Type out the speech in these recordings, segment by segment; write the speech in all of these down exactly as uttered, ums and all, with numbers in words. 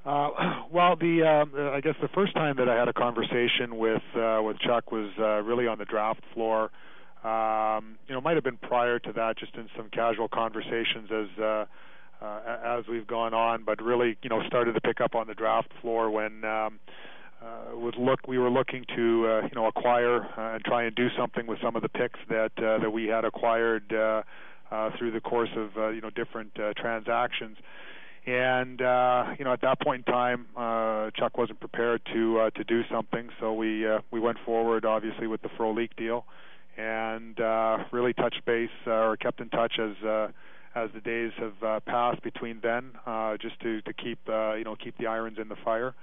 Uh, well, the uh, I guess the first time that I had a conversation with uh, with Chuck was uh, really on the draft floor. Um, you know, it might have been prior to that, just in some casual conversations as uh, uh, as we've gone on. But really, you know, started to pick up on the draft floor when um, uh, was look we were looking to uh, you know acquire uh, and try and do something with some of the picks that uh, that we had acquired uh, uh, through the course of uh, you know different uh, transactions. And uh, you know, at that point in time, uh, Chuck wasn't prepared to uh, to do something, so we uh, we went forward, obviously, with the Frolik deal, and uh, really touched base uh, or kept in touch as uh, as the days have uh, passed between then, uh, just to to keep uh, you know keep the irons in the fire,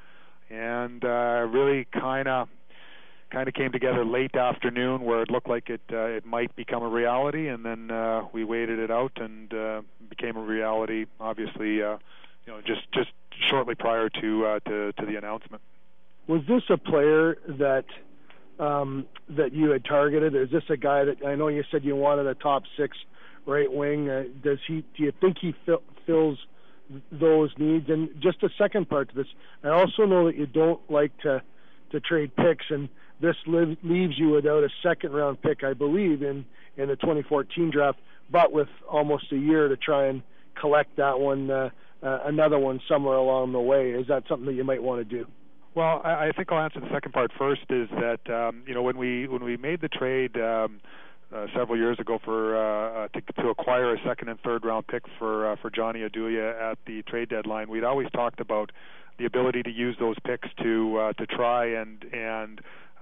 and uh, really kind of. kind of came together late afternoon where it looked like it uh, it might become a reality, and then uh, we waited it out and uh, became a reality. Obviously, uh, you know, just just shortly prior to uh, to to the announcement. Was this a player that um, that you had targeted? Is this a guy that I know you said you wanted a top six right wing? Uh, does he? Do you think he fill, fills those needs? And just a second part to this, I also know that you don't like to to trade picks, and this live, leaves you without a second-round pick, I believe, in, in the twenty fourteen draft, but with almost a year to try and collect that one, uh, uh, another one somewhere along the way. Is that something that you might want to do? Well, I, I think I'll answer the second part first. Is that um, you know when we when we made the trade um, uh, several years ago for uh, uh, to, to acquire a second and third round pick for uh, for Johnny Oduya at the trade deadline, we'd always talked about the ability to use those picks to uh, to try and and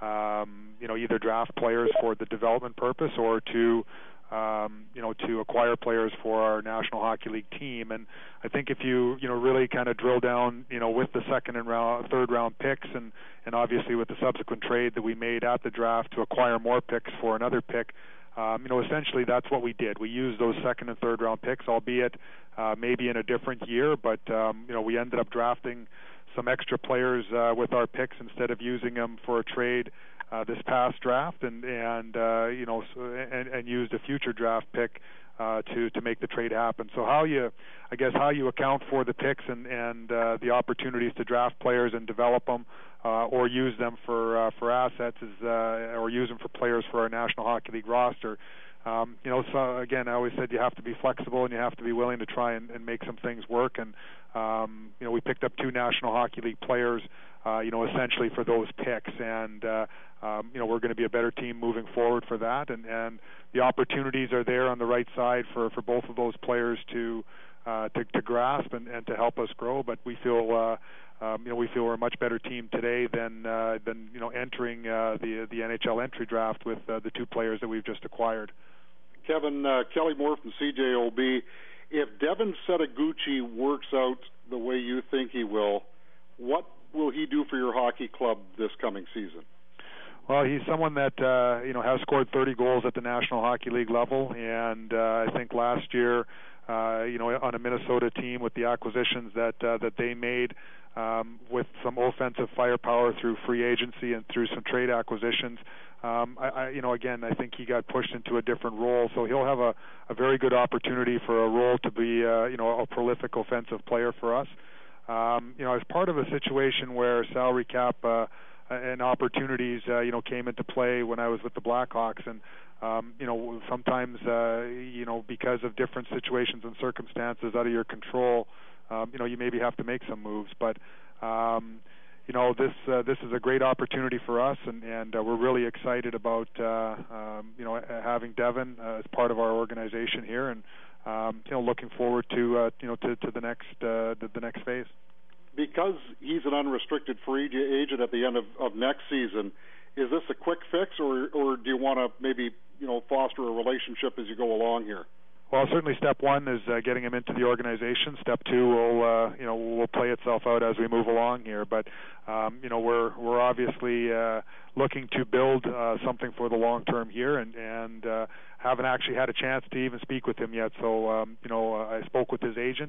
um, you know either draft players for the development purpose or to um, you know to acquire players for our National Hockey League team. And I think if you you know really kind of drill down you know with the second and round, third round picks and and obviously with the subsequent trade that we made at the draft to acquire more picks for another pick. Um, you know, essentially that's what we did. We used those second and third round picks, albeit uh, maybe in a different year, but um, you know, we ended up drafting some extra players uh, with our picks instead of using them for a trade uh, this past draft, and and uh, you know, so, and, and used a future draft pick uh, to to make the trade happen. So how you, I guess, how you account for the picks and and uh, the opportunities to draft players and develop them. Uh, or use them for uh, for assets, is, uh, or use them for players for our National Hockey League roster. Um, you know, so again, I always said you have to be flexible and you have to be willing to try and, and make some things work. And um, you know, we picked up two National Hockey League players, uh, you know, essentially for those picks. And uh, um, you know, we're going to be a better team moving forward for that. And, and the opportunities are there on the right side for, for both of those players to uh, to, to grasp and, and to help us grow. But we feel. Uh, Um, you know, we feel we're a much better team today than uh, than you know entering uh, the the N H L entry draft with uh, the two players that we've just acquired. Kevin, uh, Kelly Moore from C J O B. If Devin Setoguchi works out the way you think he will, what will he do for your hockey club this coming season? Well, he's someone that uh, you know has scored thirty goals at the National Hockey League level, and uh, I think last year, uh, you know, on a Minnesota team with the acquisitions that uh, that they made. Um, with some offensive firepower through free agency and through some trade acquisitions, um, I, I, you know, again, I think he got pushed into a different role. So he'll have a, a very good opportunity for a role to be, uh, you know, a prolific offensive player for us. Um, you know, as part of a situation where salary cap uh, and opportunities, uh, you know, came into play when I was with the Blackhawks, and um, you know, sometimes, uh, you know, because of different situations and circumstances out of your control. Um, you know, you maybe have to make some moves, but um, you know, this uh, this is a great opportunity for us, and and uh, we're really excited about uh, um, you know having Devin uh, as part of our organization here, and um, you know, looking forward to uh, you know to, to the next uh, the, the next phase. Because he's an unrestricted free agent at the end of, of next season, is this a quick fix, or or do you want to maybe you know foster a relationship as you go along here? Well, certainly step one is uh, getting him into the organization. Step two will, uh, you know, will play itself out as we move along here. But, um, you know, we're we're obviously uh, looking to build uh, something for the long term here, and and uh, haven't actually had a chance to even speak with him yet. So, um, you know, uh, I spoke with his agent,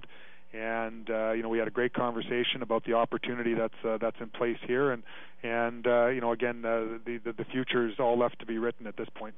and uh, you know, we had a great conversation about the opportunity that's uh, that's in place here, and and uh, you know, again, uh, the, the the future is all left to be written at this point.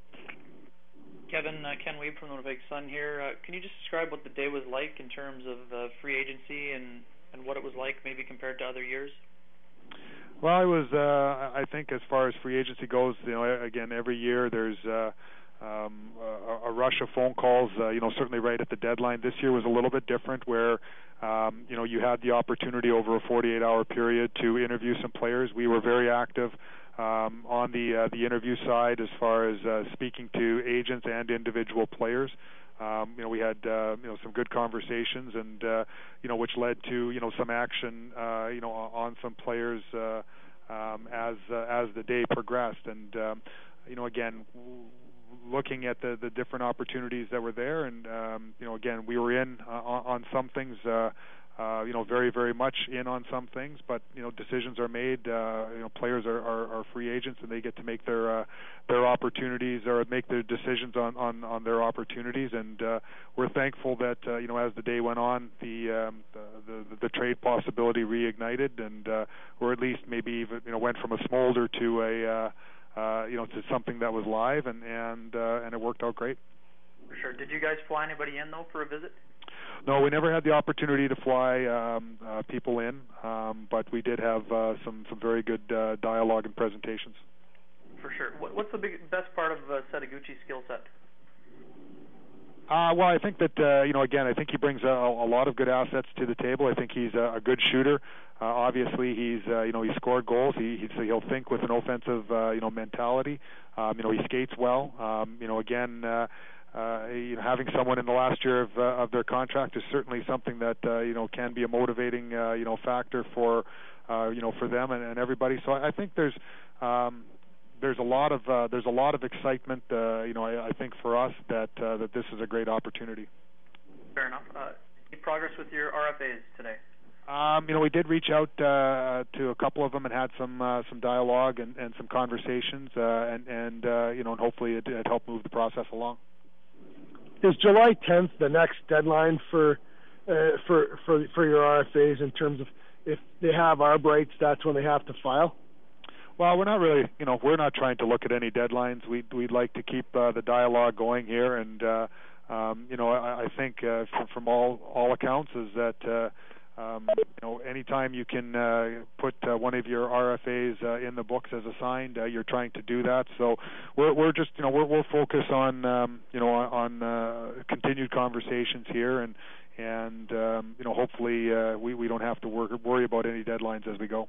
Kevin, uh, Ken Weeb from the Winnipeg Sun here. Uh, can you just describe what the day was like in terms of uh, free agency and and what it was like maybe compared to other years? Well, I was. Uh, I think as far as free agency goes, you know, again, every year there's uh, um, a, a rush of phone calls. Uh, you know, certainly right at the deadline. This year was a little bit different, where um, you know you had the opportunity over a forty-eight hour period to interview some players. We were very active um, on the uh, the interview side as far as uh, speaking to agents and individual players. Um, you know, we had uh, you know some good conversations, and uh, you know, which led to you know some action, uh, you know, on some players uh, um, as uh, as the day progressed, and um, you know, again, w- looking at the the different opportunities that were there, and um, you know, again, we were in uh, on, on some things. Uh, Uh, you know, very, very much in on some things, but you know, decisions are made. Uh, you know, players are, are, are free agents, and they get to make their uh, their opportunities or make their decisions on, on, on their opportunities. And uh, we're thankful that uh, you know, as the day went on, the um, the, the, the trade possibility reignited, and uh, or at least maybe even you know went from a smolder to a uh, uh, you know to something that was live, and and uh, and it worked out great. For sure. Did you guys fly anybody in though for a visit? No, we never had the opportunity to fly um, uh, people in, um, but we did have uh, some some very good uh, dialogue and presentations. For sure. What, what's the big, best part of uh, Setoguchi's skill set? Uh, well, I think that uh, you know, again, I think he brings a, a lot of good assets to the table. I think he's a, a good shooter. Uh, obviously, he's uh, you know he scored goals. He he's, he'll think with an offensive uh, you know mentality. Um, you know, he skates well. Um, you know, again. Uh, Uh, you know, having someone in the last year of, uh, of their contract is certainly something that uh, you know can be a motivating uh, you know factor for uh, you know for them and, and everybody. So I, I think there's um, there's a lot of uh, there's a lot of excitement. Uh, you know, I, I think for us that uh, that this is a great opportunity. Fair enough. Uh, any progress with your R F As today? Um, you know, we did reach out uh, to a couple of them and had some uh, some dialogue and, and some conversations, uh, and and uh, you know, and hopefully it, it helped move the process along. Is July tenth the next deadline for uh, for for for your R F As in terms of if they have arb rights, that's when they have to file? Well, we're not really, you know, we're not trying to look at any deadlines. We'd we'd like to keep uh, the dialogue going here, and uh, um, you know, I, I think uh, from, from all all accounts is that. Uh, Um, you know, anytime you can uh, put uh, one of your R F As uh, in the books as assigned, uh, you're trying to do that. So we're we're just you know we're we'll focus on um, you know on uh, continued conversations here, and and um, you know hopefully uh, we we don't have to work, worry about any deadlines as we go.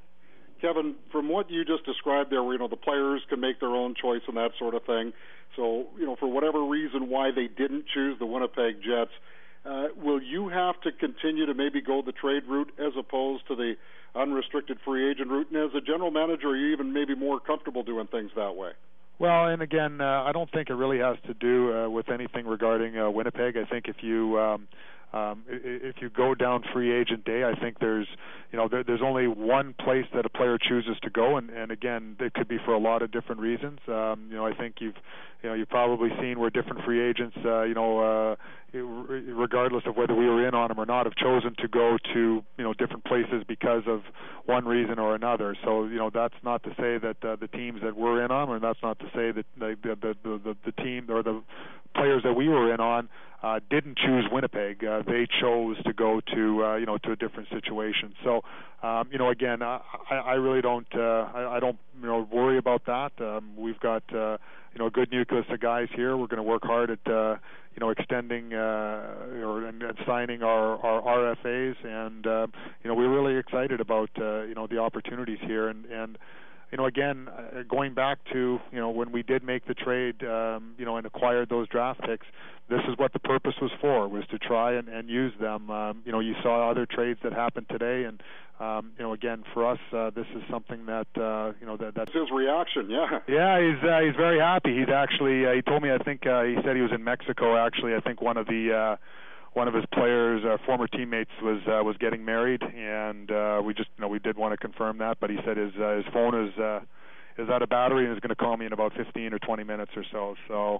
Kevin, from what you just described there, you know the players can make their own choice and that sort of thing. So you know for whatever reason why they didn't choose the Winnipeg Jets. Uh, will you have to continue to maybe go the trade route as opposed to the unrestricted free agent route? And as a general manager, are you even maybe more comfortable doing things that way? Well, and again, uh, I don't think it really has to do uh, with anything regarding uh, Winnipeg. I think if you um, um, if you go down free agent day, I think there's you know there, there's only one place that a player chooses to go, and, and again, it could be for a lot of different reasons. Um, you know, I think you've you know you've probably seen where different free agents, uh, you know, uh, regardless of whether we were in on them or not, have chosen to go to you know different places because of one reason or another. So you know that's not to say that uh, the teams that we're in on, or that's not to say that the the the, the, the team or the players that we were in on uh, didn't choose Winnipeg. Uh, they chose to go to uh, you know to a different situation. So um, you know again, I, I really don't uh, I, I don't you know worry about that. Um, we've got uh, you know a good nucleus of guys here. We're going to work hard at uh, you know extending uh, or and, and signing our, our R F As, and uh, you know we're really excited about uh, you know the opportunities here, and and. You know, again, uh, going back to, you know, when we did make the trade, um, you know, and acquired those draft picks, this is what the purpose was for, was to try and, and use them. Um, you know, you saw other trades that happened today, and, um, you know, again, for us, uh, this is something that, uh, you know, that that's his reaction, yeah. Yeah, he's uh, he's very happy. He's actually, uh, he told me, I think, uh, he said he was in Mexico, actually. I think one of the, uh, one of his players, uh, former teammates, was uh, was getting married, and uh, we just, you know, we did want to confirm that. But he said his uh, his phone is uh, is out of battery and is going to call me in about fifteen or twenty minutes or so. So,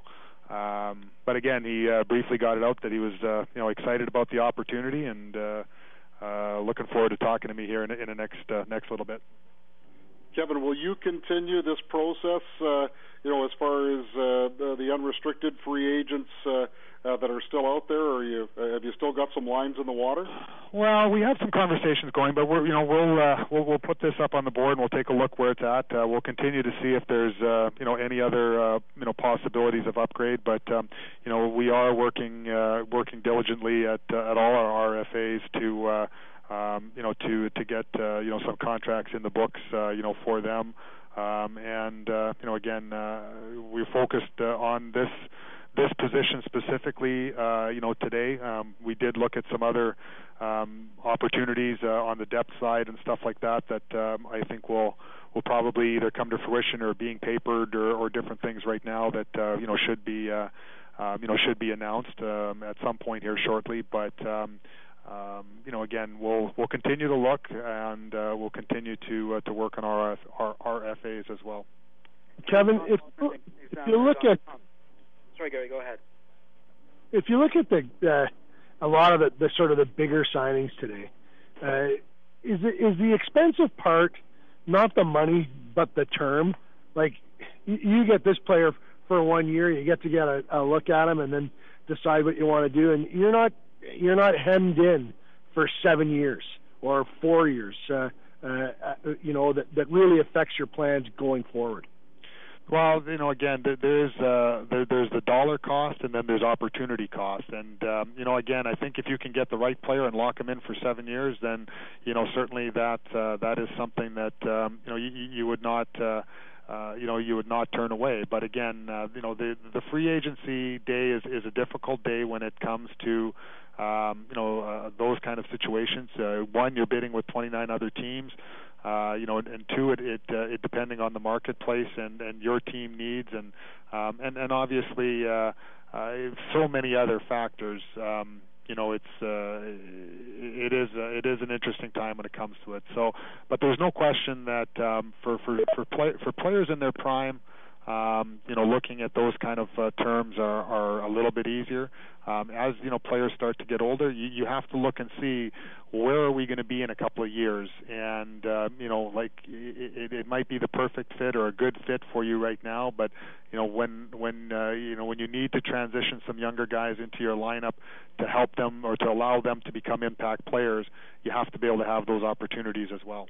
um, but again, he uh, briefly got it out that he was, uh, you know, excited about the opportunity, and uh, uh, looking forward to talking to me here in, in the next uh, next little bit. Kevin, will you continue this process, uh, you know, as far as uh, the, the unrestricted free agents uh, uh, that are still out there, or you, uh, have you still got some lines in the water? Well, we have some conversations going, but we're, you know, we'll, uh, we'll we'll put this up on the board and we'll take a look where it's at. Uh, we'll continue to see if there's, uh, you know, any other, uh, you know, possibilities of upgrade. But, um, you know, we are working uh, working diligently at uh, at all our R F As to. Uh, Um, you know, to to get uh, you know some contracts in the books, uh, you know, for them, um, and uh, you know, again, uh, we're focused uh, on this this position specifically. Uh, you know, today um, we did look at some other um, opportunities uh, on the depth side and stuff like that that um, I think will will probably either come to fruition or being papered or, or different things right now that uh, you know should be uh, um, you know should be announced um, at some point here shortly, but. Um, Um, you know, again, we'll we'll continue to look, and uh, we'll continue to uh, to work on our, our our F As as well. Kevin, if if you look at, sorry, Gary, go ahead. If you look at the uh, a lot of the, the sort of the bigger signings today, uh, is it, is the expensive part not the money but the term? Like you, you get this player for one year, you get to get a, a look at him, and then decide what you want to do, and you're not. You're not hemmed in for seven years or four years, uh, uh, you know, that, that really affects your plans going forward. Well, you know, again, there, there's uh, there, there's the dollar cost, and then there's opportunity cost. And um, you know, again, I think if you can get the right player and lock him in for seven years, then you know certainly that uh, that is something that um, you know you, you would not. Uh, Uh, you know, you would not turn away. But again, uh, you know, the the free agency day is, is a difficult day when it comes to, um, you know, uh, those kind of situations. Uh, one, you're bidding with twenty-nine other teams. Uh, you know, and, and two, it it, uh, it depending on the marketplace and, and your team needs, and um, and and obviously uh, uh, so many other factors. Um, You know, it's uh, it is uh, it is an interesting time when it comes to it. So, but there's no question that um, for for for, play, for players in their prime, um, you know, looking at those kind of uh, terms are, are a little bit easier. Um, as you know, players start to get older, you, you have to look and see where are we going to be in a couple of years, and uh, you know, like it, it might be the perfect fit or a good fit for you right now, but you know, when when uh, you know when you need to transition some younger guys into your lineup to help them or to allow them to become impact players, you have to be able to have those opportunities as well.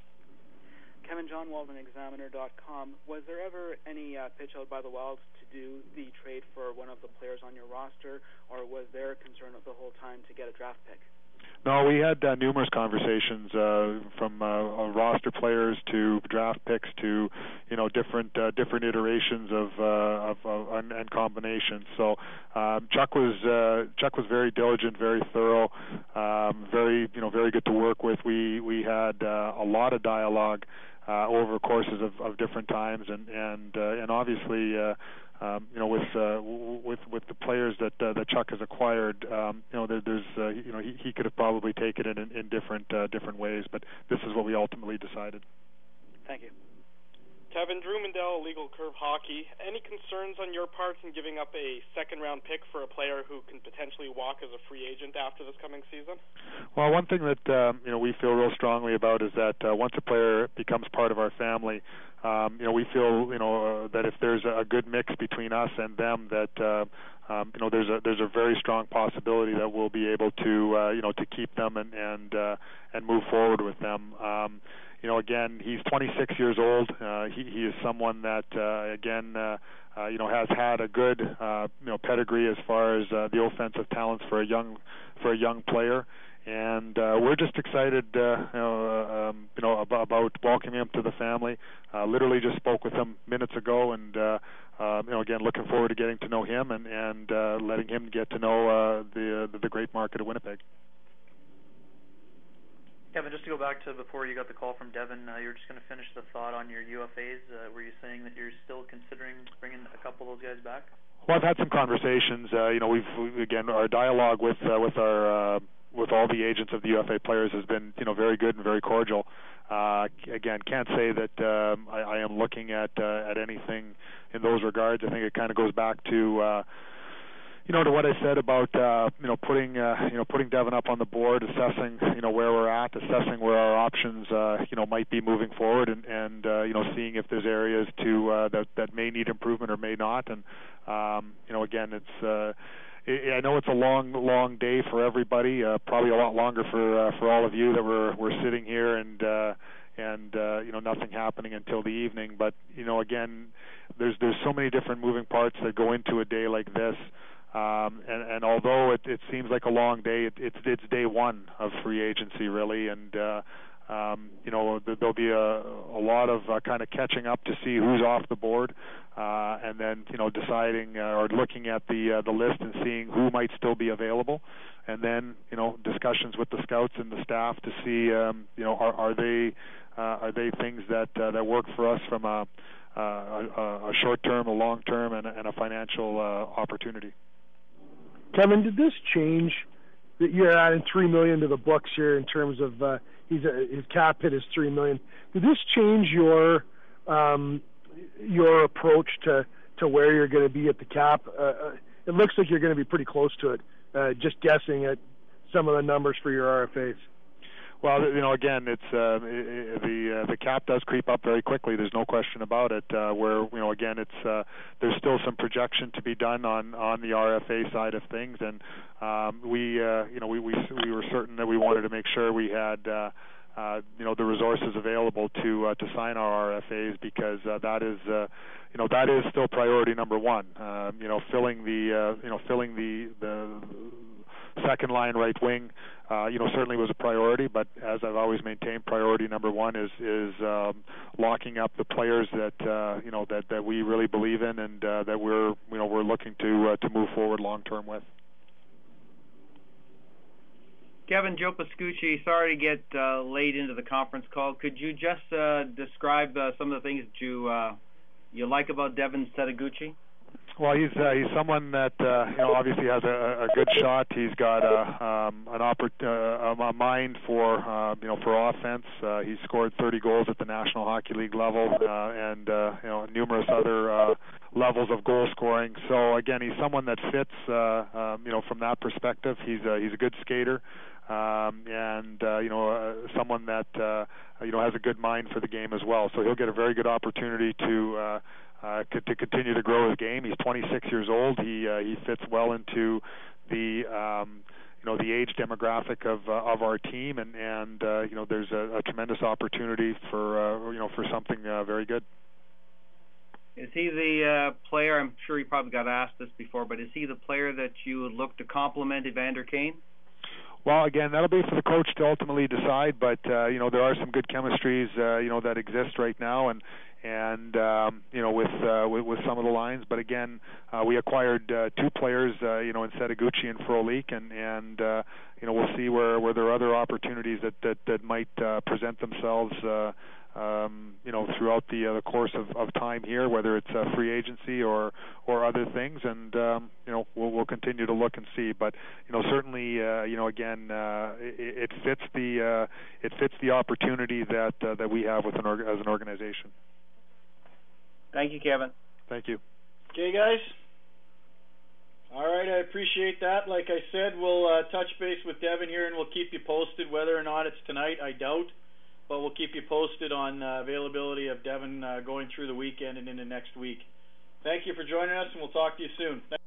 Kevin John Walden, Examiner dot com. Was there ever any uh, pitch out by the Wild to do the trade for one of the players on your roster, or was there concern the whole time to get a draft pick? No, we had uh, numerous conversations uh, from uh, uh, roster players to draft picks to, you know, different uh, different iterations of uh, of, of and, and combinations. So um, Chuck was uh, Chuck was very diligent, very thorough, um, very you know very good to work with. We we had uh, a lot of dialogue uh, over courses of, of different times, and and uh, and obviously. Uh, Um, you know, with uh, with with the players that uh, that Chuck has acquired, um, you know, there, there's uh, you know he, he could have probably taken it in, in different uh, different ways, but this is what we ultimately decided. Thank you. Kevin, Drew Mandel, Legal Curve Hockey. Any concerns on your part in giving up a second-round pick for a player who can potentially walk as a free agent after this coming season? Well, one thing that um, you know we feel real strongly about is that uh, once a player becomes part of our family, um, you know we feel you know uh, that if there's a good mix between us and them, that uh, um, you know there's a there's a very strong possibility that we'll be able to uh, you know to keep them and and uh, and move forward with them. Um, You know, again, he's twenty-six years old. Uh, he, he is someone that, uh, again, uh, uh, you know, has had a good, uh, you know, pedigree as far as uh, the offensive talents for a young, for a young player. And uh, we're just excited, uh, you know, uh, um, you know, about, about welcoming him to the family. Uh, literally just spoke with him minutes ago, and uh, uh, you know, again, looking forward to getting to know him and and uh, letting him get to know uh, the, the the great market of Winnipeg. Kevin, just to go back to before you got the call from Devin, uh, you were just going to finish the thought on your U F As. Uh, were you saying that you're still considering bringing a couple of those guys back? Well, I've had some conversations. Uh, you know, we've we, again our dialogue with uh, with our uh, with all the agents of the U F A players has been you know very good and very cordial. Uh, again, can't say that um, I, I am looking at uh, at anything in those regards. I think it kind of goes back to. Uh, you know, to what I said about uh, you know putting uh, you know putting Devin up on the board, assessing you know where we're at, assessing where our options uh, you know might be moving forward, and and uh, you know seeing if there's areas to uh, that that may need improvement or may not, and um, you know again it's. Uh, I know it's a long, long day for everybody. Uh, probably a lot longer for uh, for all of you that we're we're sitting here and uh, and uh, you know nothing happening until the evening. But you know, again, there's there's so many different moving parts that go into a day like this. Um, and, and although it, it seems like a long day, it, it's it's day one of free agency really, and uh, um, you know there'll be a, a lot of uh, kind of catching up to see who's off the board. Uh, and then, you know, deciding uh, or looking at the uh, the list and seeing who might still be available, and then, you know, discussions with the scouts and the staff to see, um, you know, are, are they uh, are they things that uh, that work for us from a, a, a short term, a long term, and, and a financial uh, opportunity. Kevin, did this change that you're adding three million to the books here in terms of uh, he's a, his cap hit is three million? Did this change your um, your approach to, to where you're going to be at the cap? Uh, it looks like you're going to be pretty close to it, uh, just guessing at some of the numbers for your R F As. Well, you know, again, it's uh, the uh, the cap does creep up very quickly. There's no question about it. Uh, where you know, again, it's uh, there's still some projection to be done on, on the R F A side of things, and um, we uh, you know we, we we were certain that we wanted to make sure we had. Uh, Uh, you know the resources available to uh, to sign our R F As, because uh, that is uh, you know that is still priority number one. Uh, you know filling the uh, you know filling the the second line right wing uh, you know certainly was a priority, but as I've always maintained, priority number one is is um, locking up the players that uh, you know that, that we really believe in and uh, that we're you know we're looking to uh, to move forward long term with. Kevin, Joe Pascucci, sorry to get uh, late into the conference call. Could you just uh, describe uh, some of the things that you uh, you like about Devin Setoguchi? Well, he's uh, he's someone that uh, you know obviously has a, a good shot. He's got a, um, an oppor- uh, a mind for uh, you know for offense. Uh, he's scored thirty goals at the National Hockey League level uh, and uh, you know numerous other uh, levels of goal scoring. So again, he's someone that fits uh, um, you know from that perspective. He's a, he's a good skater. Um, and uh, you know, uh, someone that uh, you know has a good mind for the game as well. So he'll get a very good opportunity to uh, uh, to continue to grow his game. He's twenty-six years old. He uh, he fits well into the um, you know the age demographic of uh, of our team, and and uh, you know there's a, a tremendous opportunity for uh, you know for something uh, very good. Is he the uh, player? I'm sure you probably got asked this before, but is he the player that you would look to complement Evander Kane? Well, again, that'll be for the coach to ultimately decide. But uh, you know, there are some good chemistries, uh, you know, that exist right now, and and um, you know, with, uh, with with some of the lines. But again, uh, we acquired uh, two players, uh, you know, in Setoguchi and Frolik, and and uh, you know, we'll see where, where there are other opportunities that that that might uh, present themselves. Uh, Um, you know, throughout the uh, the course of, of time here, whether it's uh, free agency or or other things, and um, you know, we'll we'll continue to look and see. But you know, certainly, uh, you know, again, uh, it, it fits the uh, it fits the opportunity that uh, that we have with an org- as an organization. Thank you, Kevin. Thank you. Okay, guys. All right, I appreciate that. Like I said, we'll uh, touch base with Devin here, and we'll keep you posted. Whether or not it's tonight, I doubt. But we'll keep you posted on uh, availability of Devin uh, going through the weekend and into next week. Thank you for joining us, and we'll talk to you soon.